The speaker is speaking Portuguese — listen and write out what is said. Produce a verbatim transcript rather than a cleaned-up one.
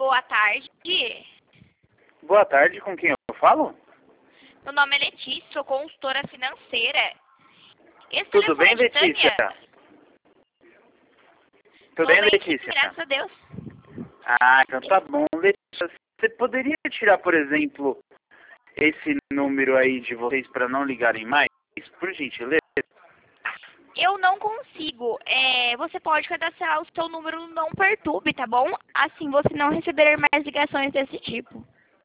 boa tarde. Boa tarde, com quem eu falo? Meu nome é Letícia, sou consultora financeira. Esse Tudo bem, telefone é de Letícia? Tânia? Tudo Tô bem, bem, Letícia? graças a Deus. Ah, então tá bom. Letícia, você poderia tirar, por exemplo, esse número aí de vocês para não ligarem mais, por gentileza? Eu não consigo. É, você pode cadastrar o seu número no Não Perturbe, tá bom? Assim você não receberá mais ligações desse tipo.